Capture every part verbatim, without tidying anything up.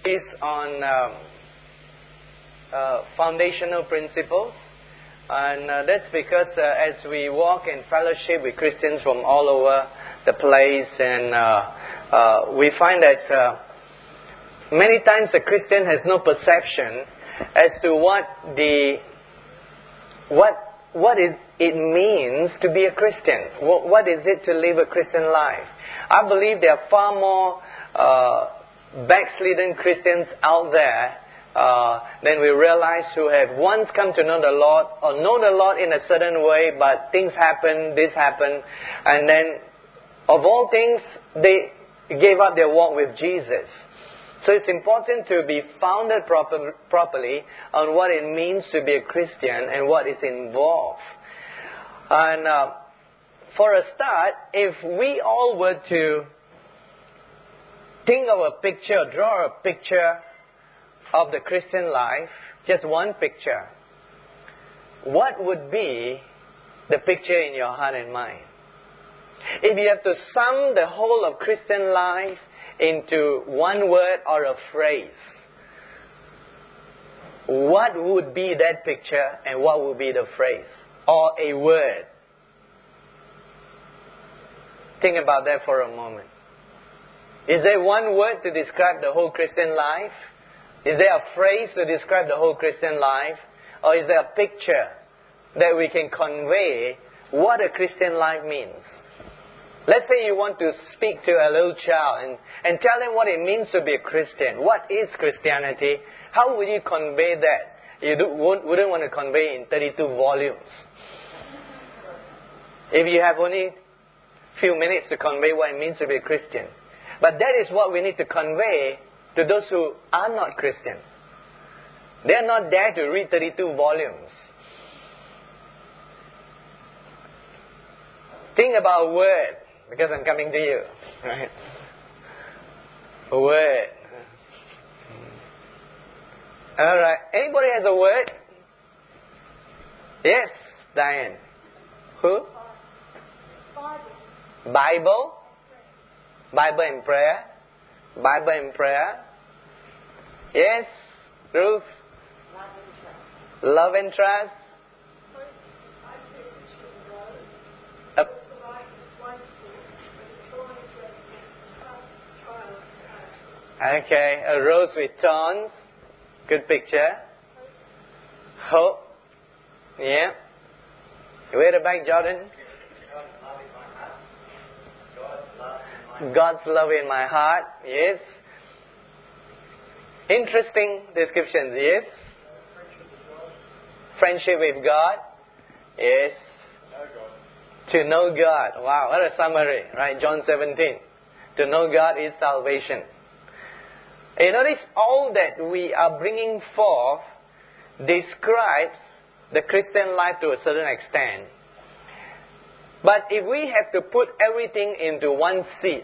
series on um, uh, foundational principles. And uh, that's because uh, as we walk in fellowship with Christians from all over the place, and uh, uh, we find that uh, many times a Christian has no perception as to what the what what is, it means to be a Christian. What, what is it to live a Christian life? I believe there are far more uh, backslidden Christians out there Uh, then we realize who have once come to know the Lord, or know the Lord in a certain way, but things happen, this happened, and then of all things, they gave up their walk with Jesus. So it's important to be founded proper, properly on what it means to be a Christian and what is involved. And uh, for a start, if we all were to think of a picture, draw a picture of the Christian life, just one picture, what would be the picture in your heart and mind? If you have to sum the whole of Christian life into one word or a phrase, what would be that picture and what would be the phrase or a word? Think about that for a moment. Is there one word to describe the whole Christian life? Is there a phrase to describe the whole Christian life? Or is there a picture that we can convey what a Christian life means? Let's say you want to speak to a little child and, and tell them what it means to be a Christian. What is Christianity? How would you convey that? You do, wouldn't want to convey in thirty-two volumes. If you have only a few minutes to convey what it means to be a Christian. But that is what we need to convey to those who are not Christians. They are not there to read thirty-two volumes. Think about a word, because I'm coming to you. Right? A word. Alright. Anybody has a word? Yes, Diane. Who? Bible. Bible and prayer. Bible and prayer. Yes, Ruth. Love and trust. Uh, okay, a rose with thorns. Good picture. Hope. Yeah. Way the back, Jordan. God's love in my heart. Yes. Interesting descriptions. Yes. Friendship with God. Yes. To know God. Wow, what a summary, right? John seventeen. To know God is salvation. You notice all that we are bringing forth describes the Christian life to a certain extent. But if we have to put everything into one seed,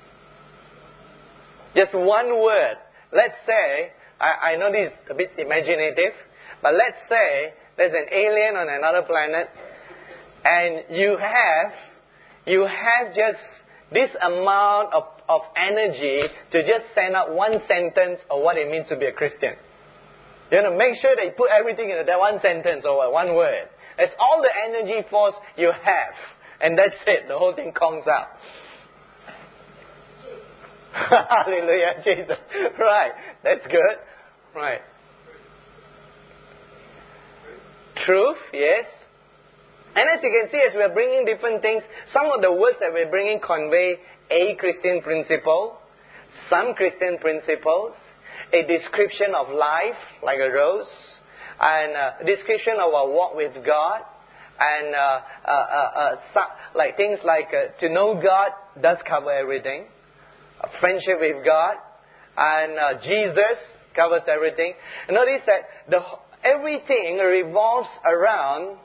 just one word, let's say, I, I know this is a bit imaginative, but let's say there's an alien on another planet, and you have, you have just this amount of, of energy to just send out one sentence of what it means to be a Christian. You know, make sure that you put everything into that one sentence or one word. That's all the energy force you have. And that's it. The whole thing comes out. Hallelujah, Jesus. Right. That's good. Right. Truth, yes. And as you can see, as we're bringing different things, some of the words that we're bringing convey a Christian principle, some Christian principles, a description of life, like a rose, and a description of our walk with God, and uh, uh, uh, uh, so, like things like uh, to know God does cover everything. A friendship with God, and uh, Jesus covers everything. Notice that the everything revolves around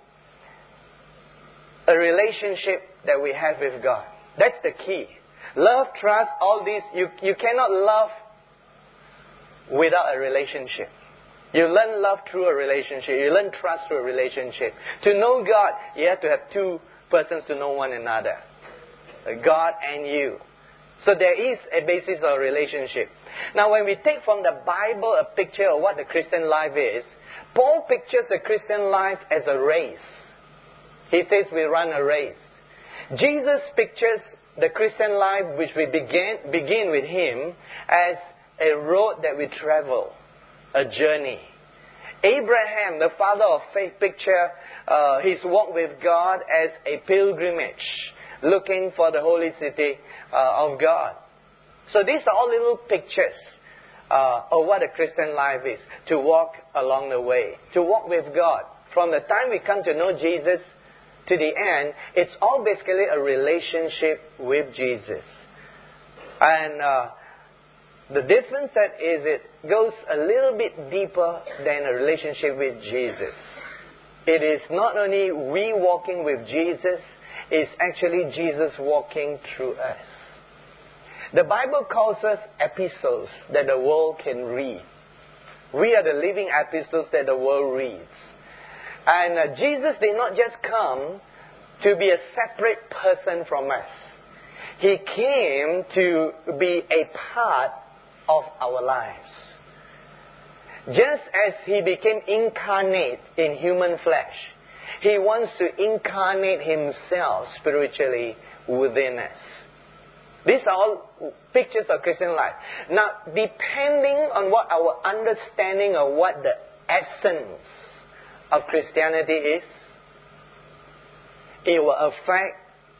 a relationship that we have with God. That's the key. Love, trust, all these. You you cannot love without a relationship. You learn love through a relationship. You learn trust through a relationship. To know God, you have to have two persons to know one another. God and you. So there is a basis of a relationship. Now, when we take from the Bible a picture of what the Christian life is, Paul pictures the Christian life as a race. He says we run a race. Jesus pictures the Christian life, which we begin, begin with Him, as a road that we travel, a journey. Abraham, the father of faith, picture uh, his walk with God as a pilgrimage, looking for the holy city uh, of God. So these are all little pictures uh, of what a Christian life is, to walk along the way, to walk with God. From the time we come to know Jesus to the end, it's all basically a relationship with Jesus. And uh, the difference that is it goes a little bit deeper than a relationship with Jesus. It is not only we walking with Jesus, it's actually Jesus walking through us. The Bible calls us epistles that the world can read. We are the living epistles that the world reads. And uh, Jesus did not just come to be a separate person from us. He came to be a part of our lives. Just as He became incarnate in human flesh, He wants to incarnate Himself spiritually within us. These are all pictures of Christian life. Now, depending on what our understanding of what the essence of Christianity is, it will affect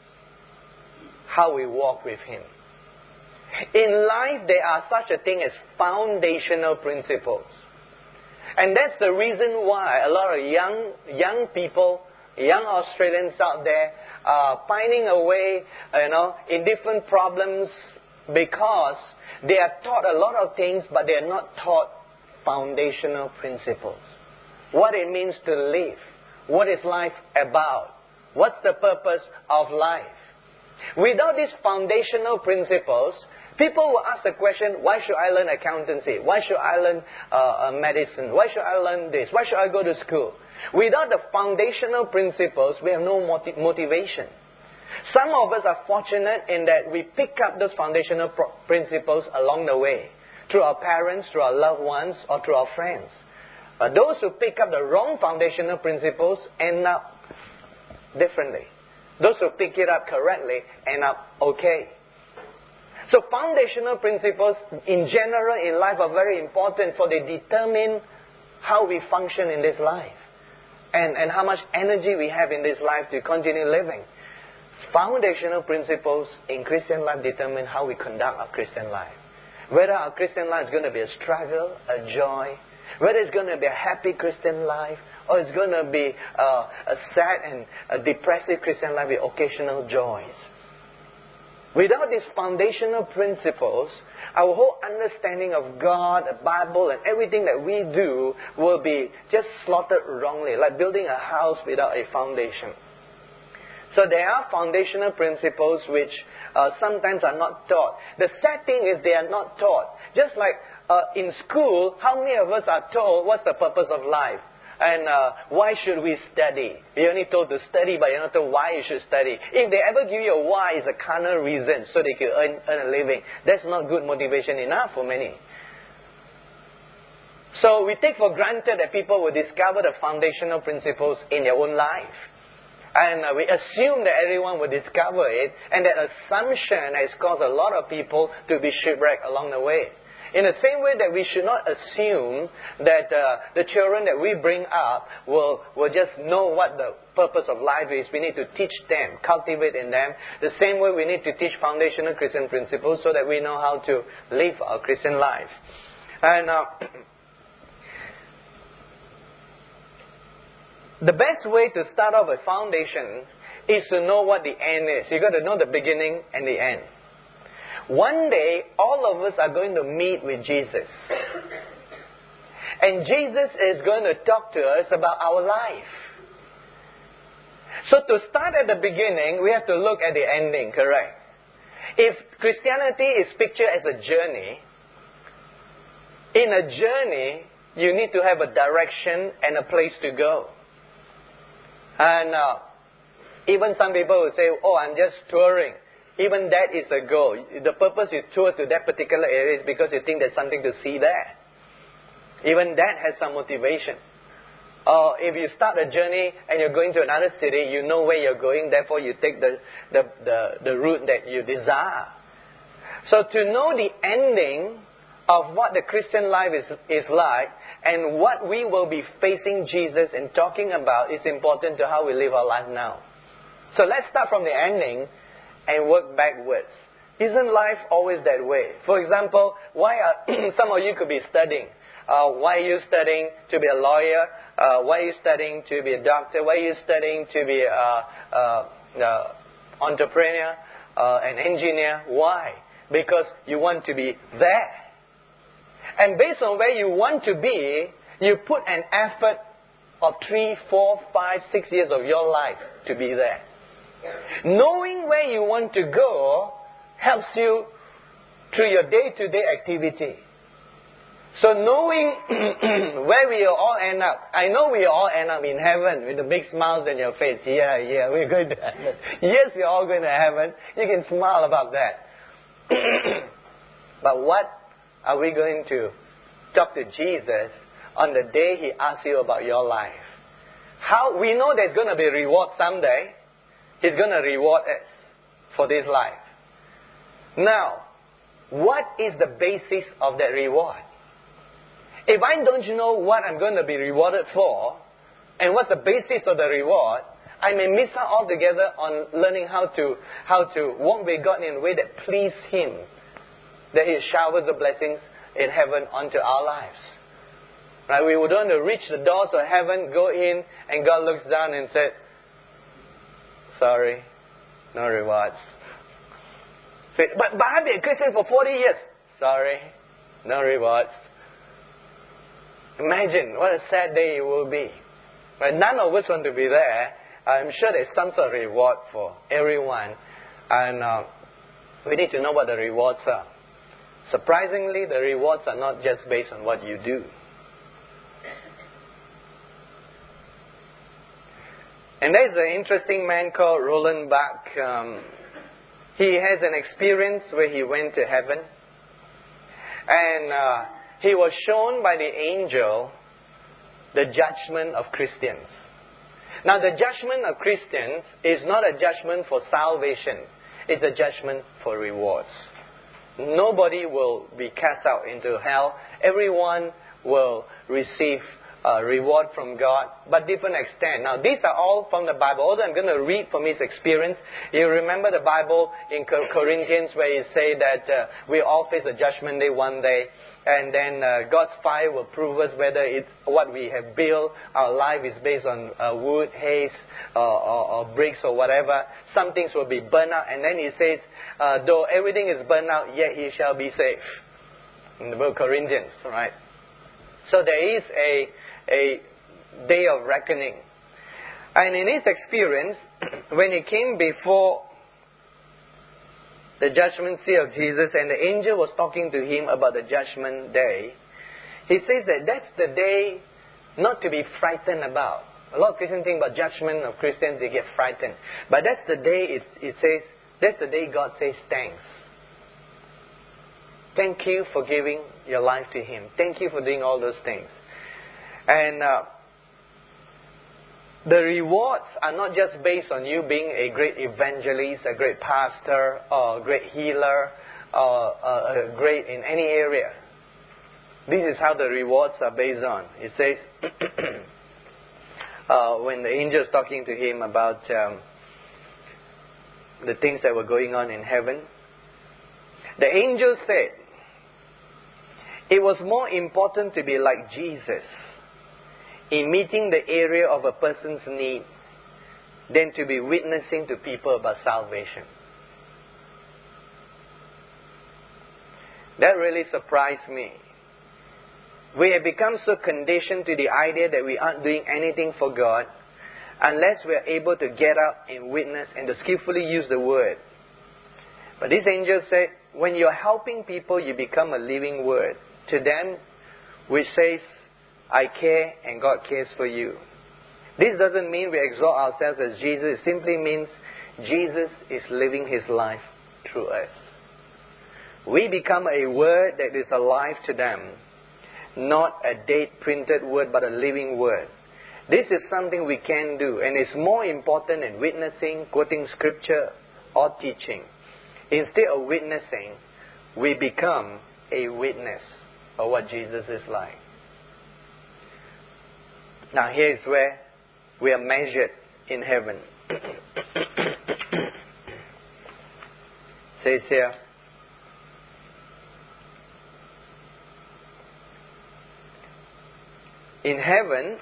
how we walk with Him. In life, there are such a thing as foundational principles. And that's the reason why a lot of young young people, young Australians out there, are finding a way, you know, in different problems, because they are taught a lot of things, but they are not taught foundational principles. What it means to live. What is life about? What's the purpose of life? Without these foundational principles, people will ask the question, why should I learn accountancy? Why should I learn uh, medicine? Why should I learn this? Why should I go to school? Without the foundational principles, we have no motiv- motivation. Some of us are fortunate in that we pick up those foundational pro- principles along the way, through our parents, through our loved ones, or through our friends. But those who pick up the wrong foundational principles end up differently. Those who pick it up correctly end up okay. So foundational principles in general in life are very important, for they determine how we function in this life. And, and how much energy we have in this life to continue living. Foundational principles in Christian life determine how we conduct our Christian life. Whether our Christian life is going to be a struggle, a joy, whether it's going to be a happy Christian life, or it's going to be uh, a sad and a depressive Christian life with occasional joys. Without these foundational principles, our whole understanding of God, the Bible, and everything that we do will be just slaughtered wrongly, like building a house without a foundation. So there are foundational principles which uh, sometimes are not taught. The sad thing is they are not taught. Just like uh, in school, how many of us are told what's the purpose of life? And uh, why should we study? You're only told to study, but you're not told why you should study. If they ever give you a why, it's a carnal reason, so they can earn, earn a living. That's not good motivation enough for many. So we take for granted that people will discover the foundational principles in their own life. And uh, we assume that everyone will discover it. And that assumption has caused a lot of people to be shipwrecked along the way. In the same way that we should not assume that uh, the children that we bring up will, will just know what the purpose of life is. We need to teach them, cultivate in them. The same way we need to teach foundational Christian principles so that we know how to live our Christian life. And uh, the best way to start off a foundation is to know what the end is. You've got to know the beginning and the end. One day, all of us are going to meet with Jesus. And Jesus is going to talk to us about our life. So to start at the beginning, we have to look at the ending, correct? If Christianity is pictured as a journey, in a journey, you need to have a direction and a place to go. And uh, even some people will say, oh, I'm just touring. even that is a goal. The purpose you tour to that particular area is because you think there's something to see there. Even that has some motivation. Or if you start a journey and you're going to another city, you know where you're going, therefore you take the, the, the, the route that you desire. So to know the ending of what the Christian life is, is like and what we will be facing Jesus and talking about is important to how we live our life now. So let's start from the ending and work backwards. Isn't life always that way? For example, why are some of you could be studying? Uh, why are you studying to be a lawyer? Uh, why are you studying to be a doctor? Why are you studying to be an uh, uh, entrepreneur, uh, an engineer? Why? Because you want to be there. And based on where you want to be, you put an effort of three, four, five, six years of your life to be there. Knowing where you want to go helps you through your day-to-day activity. So knowing where we will all end up, I know we all end up in heaven with the big smiles on your face. Yeah, yeah, we're going to heaven. Yes, we're all going to heaven. You can smile about that. But what are we going to talk to Jesus on the day He asks you about your life? How we know there's going to be reward someday. He's going to reward us for this life. Now, what is the basis of that reward? If I don't know what I'm going to be rewarded for, and what's the basis of the reward, I may miss out altogether on learning how to how to walk with God in a way that pleases Him, that He showers the blessings in heaven onto our lives. Right? We would want to reach the doors of heaven, go in, and God looks down and said, "Sorry, no rewards." Say, but, but I've been a Christian for forty years. Sorry, no rewards. Imagine what a sad day it will be. But none of us want to be there. I'm sure there's some sort of reward for everyone. And uh, we need to know what the rewards are. Surprisingly, the rewards are not just based on what you do. And there's an interesting man called Roland Bach. Um, he has an experience where he went to heaven. And uh, he was shown by the angel the judgment of Christians. Now, the judgment of Christians is not a judgment for salvation. It's a judgment for rewards. Nobody will be cast out into hell. Everyone will receive a reward from God, but different extent. Now, these are all from the Bible. Although I'm going to read from his experience. You remember the Bible in Corinthians where you say that uh, we all face a judgment day one day. And then uh, God's fire will prove us whether it's what we have built, our life is based on uh, wood, hay, uh, or, or bricks or whatever. Some things will be burned out. And then he says, uh, though everything is burned out, yet he shall be safe. In the book of Corinthians, right? So there is a, a day of reckoning. And in his experience, when he came before the judgment seat of Jesus, and the angel was talking to him about the judgment day, he says that that's the day not to be frightened about. A lot of Christians think about judgment of Christians, they get frightened. But that's the day, it, it says, that's the day God says thanks. Thank you for giving your life to Him. Thank you for doing all those things. And uh, the rewards are not just based on you being a great evangelist, a great pastor, or a great healer, or uh, a great in any area. This is how the rewards are based on. It says, uh, when the angel is talking to him about um, the things that were going on in heaven, the angel said, it was more important to be like Jesus in meeting the area of a person's need than to be witnessing to people about salvation. That really surprised me. We have become so conditioned to the idea that we aren't doing anything for God unless we are able to get up and witness and to skillfully use the word. But this angel said, when you're helping people, you become a living word to them, which says, I care and God cares for you. This doesn't mean we exalt ourselves as Jesus. It simply means Jesus is living His life through us. We become a word that is alive to them, not a date printed word, but a living word. This is something we can do, and it's more important than witnessing, quoting scripture, or teaching. Instead of witnessing, we become a witness of what Jesus is like. Now here is where we are measured in heaven. Says here, in heaven,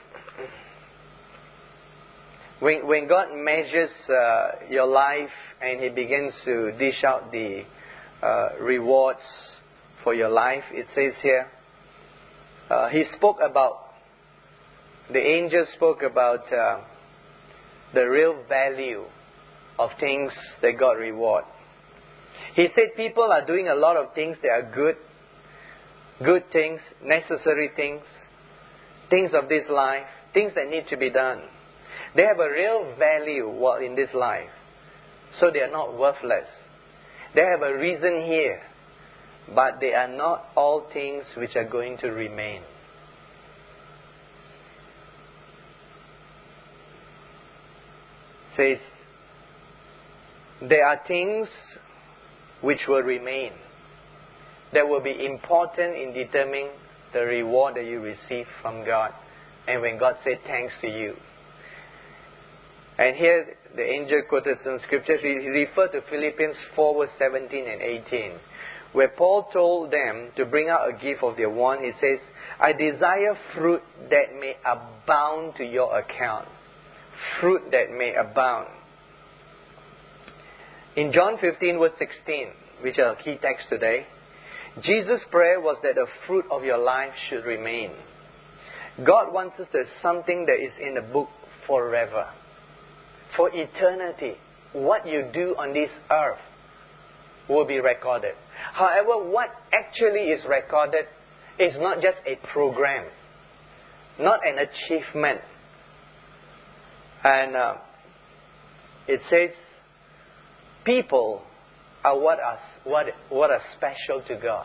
when, when God measures uh, your life and He begins to dish out the uh, rewards for your life, it says here, uh, He spoke about, the angel spoke about uh, the real value of things that God reward. He said people are doing a lot of things that are good, good things, necessary things, things of this life, things that need to be done. They have a real value while in this life, so they are not worthless. They have a reason here, but they are not all things which are going to remain. Says, there are things which will remain, that will be important in determining the reward that you receive from God, and when God said thanks to you. And here the angel quoted some scriptures. He referred to Philippians four verse seventeen and eighteen, where Paul told them to bring out a gift of their want. He says, I desire fruit that may abound to your account. Fruit that may abound. In John fifteen verse sixteen, which is our key text today, Jesus' prayer was that the fruit of your life should remain. God wants us to have something that is in the book forever. For eternity, what you do on this earth will be recorded. However, what actually is recorded is not just a program, not an achievement. And uh, it says, people are what are, what, what are special to God.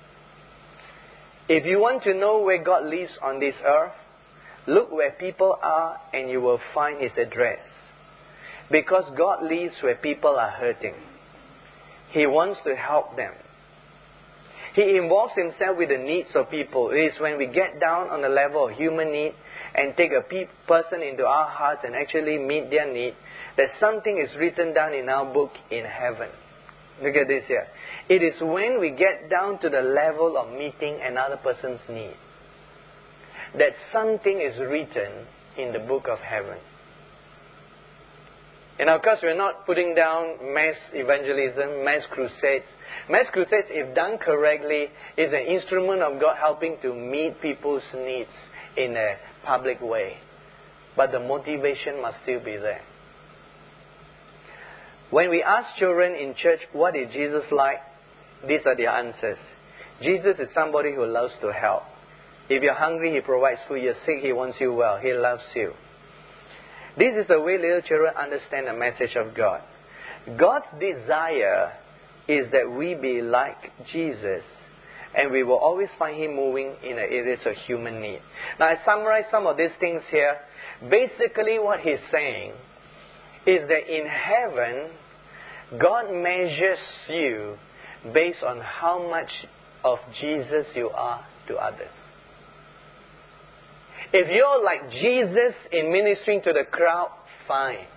If you want to know where God lives on this earth, look where people are and you will find His address. Because God lives where people are hurting. He wants to help them. He involves Himself with the needs of people. It is when we get down on the level of human need and take a pe- person into our hearts and actually meet their need, that something is written down in our book in heaven. Look at this here. It is when we get down to the level of meeting another person's need that something is written in the book of heaven. And of course, we're not putting down mass evangelism, mass crusades. Mass crusades, if done correctly, is an instrument of God helping to meet people's needs in a public way. But the motivation must still be there. When we ask children in church, what is Jesus like? These are the answers. Jesus is somebody who loves to help. If you're hungry, He provides food. You're sick, He wants you well. He loves you. This is the way little children understand the message of God. God's desire is that we be like Jesus, and we will always find Him moving in the areas of human need. Now, I summarize some of these things here. Basically, what He's saying is that in heaven, God measures you based on how much of Jesus you are to others. If you're like Jesus in ministering to the crowd, fine.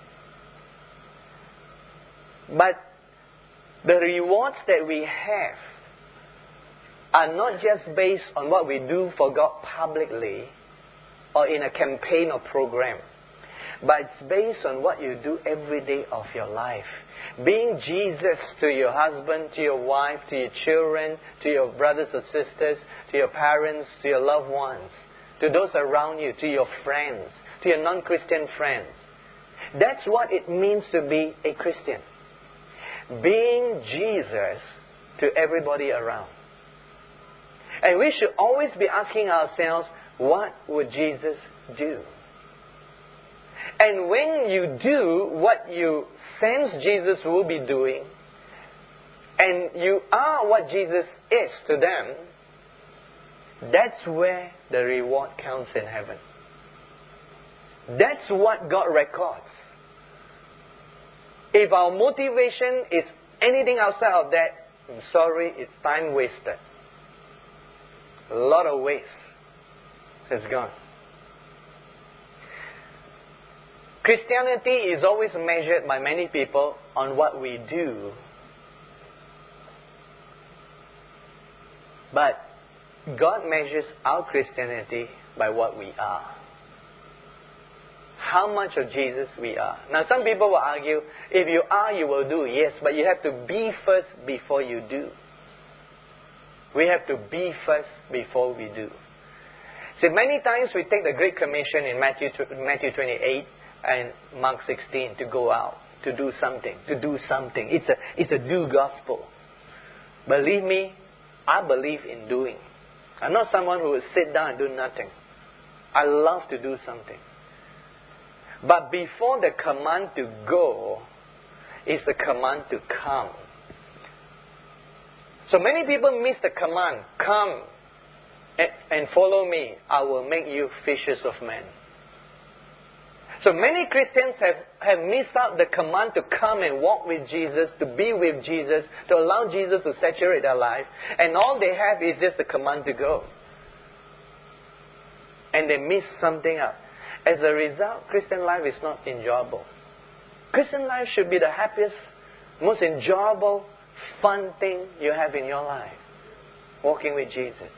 But the rewards that we have are not just based on what we do for God publicly or in a campaign or program, but it's based on what you do every day of your life. Being Jesus to your husband, to your wife, to your children, to your brothers or sisters, to your parents, to your loved ones, to those around you, to your friends, to your non-Christian friends. That's what it means to be a Christian. Being Jesus to everybody around. And we should always be asking ourselves, what would Jesus do? And when you do what you sense Jesus will be doing, and you are what Jesus is to them, that's where the reward counts in heaven. That's what God records. If our motivation is anything outside of that, I'm sorry, it's time wasted. A lot of waste has gone. Christianity is always measured by many people on what we do. But God measures our Christianity by what we are. How much of Jesus we are. Now some people will argue, if you are, you will do. Yes, but you have to be first before you do. We have to be first before we do. See, many times we take the Great Commission in Matthew Matthew twenty-eight and Mark sixteen to go out, to do something, to do something. It's a, it's a do gospel. Believe me, I believe in doing. I'm not someone who will sit down and do nothing. I love to do something. But before the command to go is the command to come. So many people miss the command, come and, and follow me. I will make you fishers of men. So many Christians have, have missed out the command to come and walk with Jesus, to be with Jesus, to allow Jesus to saturate their life. And all they have is just the command to go. And they miss something out. As a result, Christian life is not enjoyable. Christian life should be the happiest, most enjoyable, fun thing you have in your life. Walking with Jesus.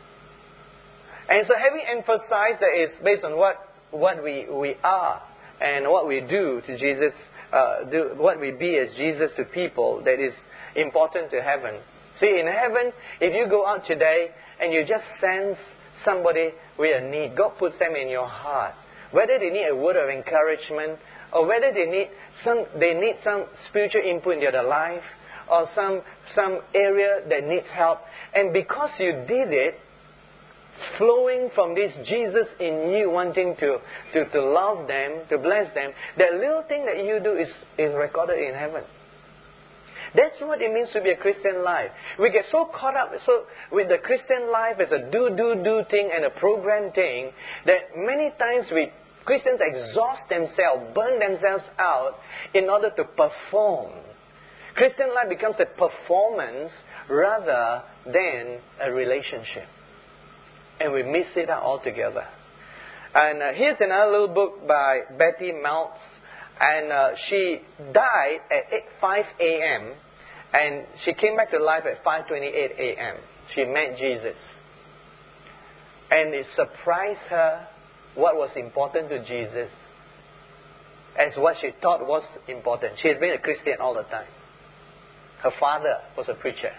And so having emphasized that it's based on what, what we, we are and what we do to Jesus, uh, do, what we be as Jesus to people, that is important to heaven. See, in heaven, if you go out today and you just sense somebody with a need, God puts them in your heart. Whether they need a word of encouragement, or whether they need some, they need some spiritual input in their life, or some some area that needs help, and because you did it, flowing from this Jesus in you, wanting to, to, to love them, to bless them, that little thing that you do is, is recorded in heaven. That's what it means to be a Christian life. We get so caught up so with the Christian life as a do, do, do thing and a program thing that many times we Christians exhaust themselves, burn themselves out in order to perform. Christian life becomes a performance rather than a relationship. And we miss it out altogether. And uh, here's another little book by Betty Maltz. And uh, she died at five a.m. and she came back to life at five twenty-eight a.m. She met Jesus. And it surprised her what was important to Jesus as what she thought was important. She had been a Christian all the time. Her father was a preacher.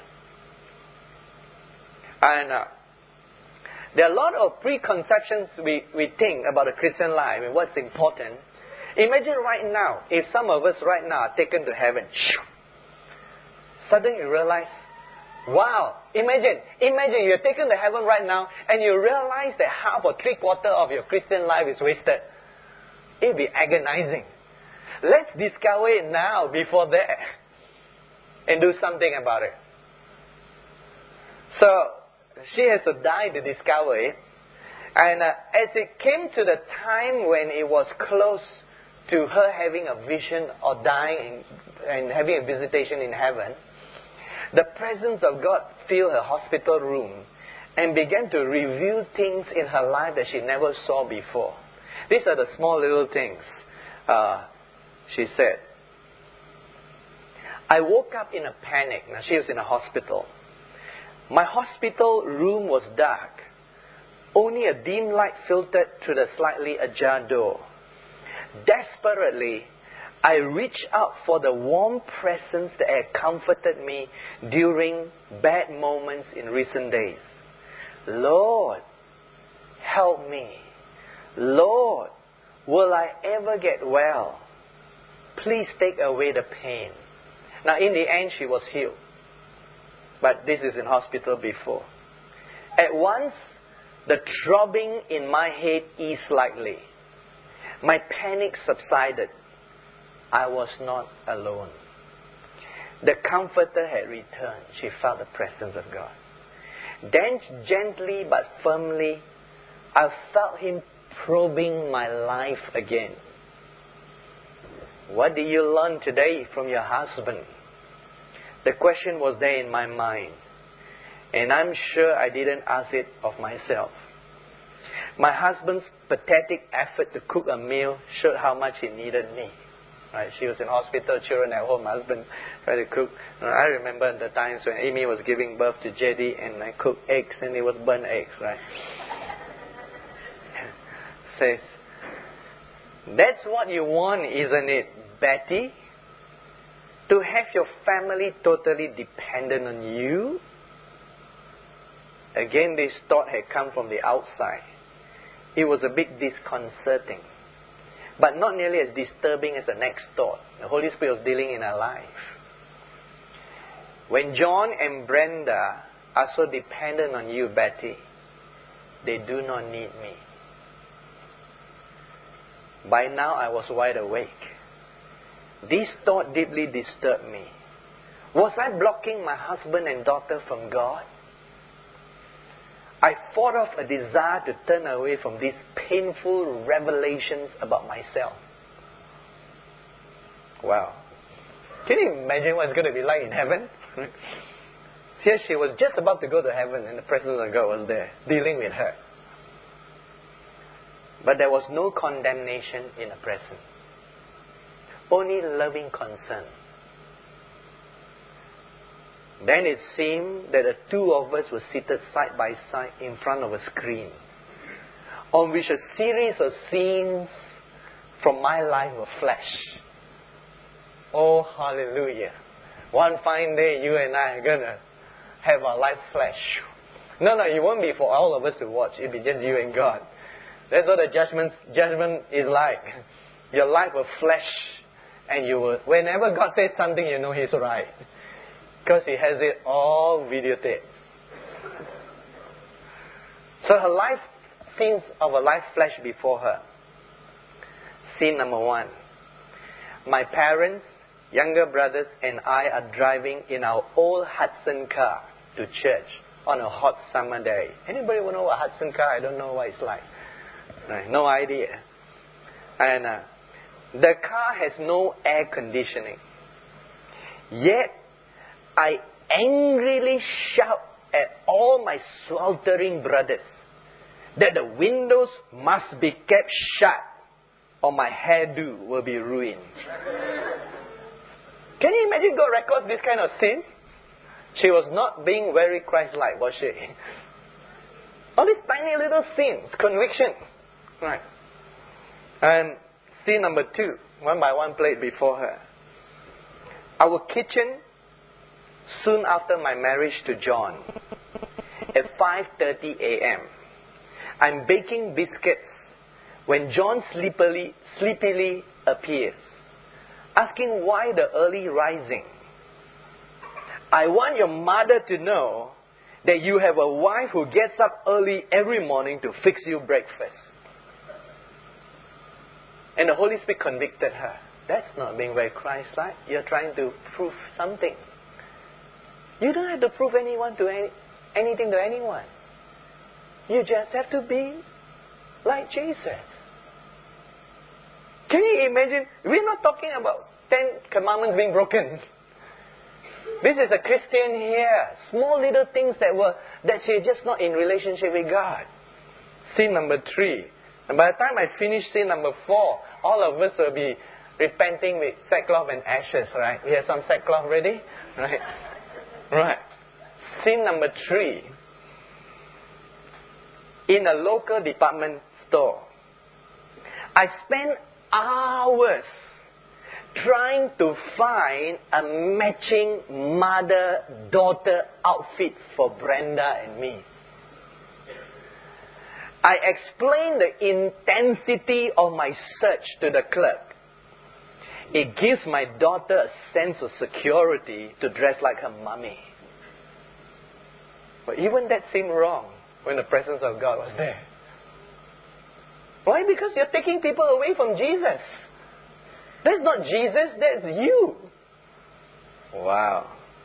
And uh, there are a lot of preconceptions we, we think about a Christian life and what's important. Imagine right now, if some of us right now are taken to heaven, suddenly you realize, wow, imagine, imagine you're taken to heaven right now and you realize that half or three quarter of your Christian life is wasted. It'd be agonizing. Let's discover it now before that and do something about it. So, she has to die to discover it. And uh, as it came to the time when it was close to her having a vision or dying and, and having a visitation in heaven, the presence of God filled her hospital room and began to reveal things in her life that she never saw before. These are the small little things. Uh, she said, I woke up in a panic. Now she was in a hospital. My hospital room was dark. Only a dim light filtered through the slightly ajar door. Desperately, I reached out for the warm presence that had comforted me during bad moments in recent days. Lord, help me. Lord, will I ever get well? Please take away the pain. Now, in the end, she was healed. But this is in hospital before. At once, the throbbing in my head eased slightly. My panic subsided. I was not alone. The Comforter had returned. She felt the presence of God. Then gently but firmly, I felt Him probing my life again. What did you learn today from your husband? The question was there in my mind. And I'm sure I didn't ask it of myself. My husband's pathetic effort to cook a meal showed how much he needed me. Right? She was in hospital, children at home, husband tried to cook. I remember the times when Amy was giving birth to Jedi and I cooked eggs and it was burnt eggs, right? Says, that's what you want, isn't it, Betty? To have your family totally dependent on you? Again, this thought had come from the outside. It was a bit disconcerting, but not nearly as disturbing as the next thought. The Holy Spirit was dealing in her life. When John and Brenda are so dependent on you, Betty, they do not need me. By now I was wide awake. This thought deeply disturbed me. Was I blocking my husband and daughter from God? I fought off a desire to turn away from these painful revelations about myself. Wow. Can you imagine what it's going to be like in heaven? Here she was just about to go to heaven and the presence of God was there, dealing with her. But there was no condemnation in the presence. Only loving concern. Then it seemed that the two of us were seated side by side in front of a screen, on which a series of scenes from my life were flashed. Oh, hallelujah. One fine day, you and I are going to have our life flash. No, no, it won't be for all of us to watch. It'll be just you and God. That's what the judgment, judgment is like. Your life will flash, and you will, whenever God says something, you know He's right. Because He has it all videotaped. So her life, scenes of her life flashed before her. Scene number one. My parents, younger brothers and I are driving in our old Hudson car to church on a hot summer day. Anybody want to know what Hudson car? I don't know what it's like. Right, no idea. And uh, the car has no air conditioning. Yet, I angrily shout at all my sweltering brothers that the windows must be kept shut or my hairdo will be ruined. Can you imagine God records this kind of sin? She was not being very Christ-like, was she? All these tiny little sins, conviction. Right. And scene number two, one by one played before her. Our kitchen, soon after my marriage to John, at five thirty a.m. I'm baking biscuits when John sleepily, sleepily appears, asking why the early rising. I want your mother to know that you have a wife who gets up early every morning to fix you breakfast. And the Holy Spirit convicted her. That's not being very Christ-like. You're trying to prove something. You don't have to prove anyone to any, anything to anyone. You just have to be like Jesus. Can you imagine? We're not talking about ten commandments being broken. This is a Christian here. Small little things that were that she's just not in relationship with God. Sin number three. And by the time I finish scene number four, all of us will be repenting with sackcloth and ashes, right? We have some sackcloth ready? Right? Right. Scene number three. In a local department store, I spent hours trying to find a matching mother-daughter outfits for Brenda and me. I explained the intensity of my search to the clerk. It gives my daughter a sense of security to dress like her mommy. But even that seemed wrong when the presence of God was there. Why? Because you're taking people away from Jesus. That's not Jesus, that's you. Wow.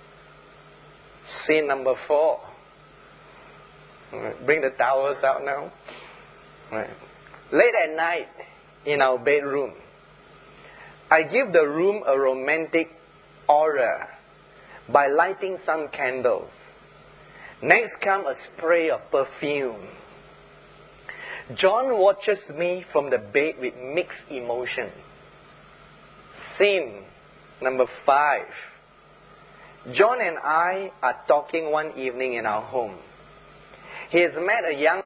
Scene number four. Bring the towels out now. Right. Late at night, in our bedroom, I give the room a romantic aura by lighting some candles. Next comes a spray of perfume. John watches me from the bed with mixed emotion. Scene number five. John and I are talking one evening in our home. He has met a young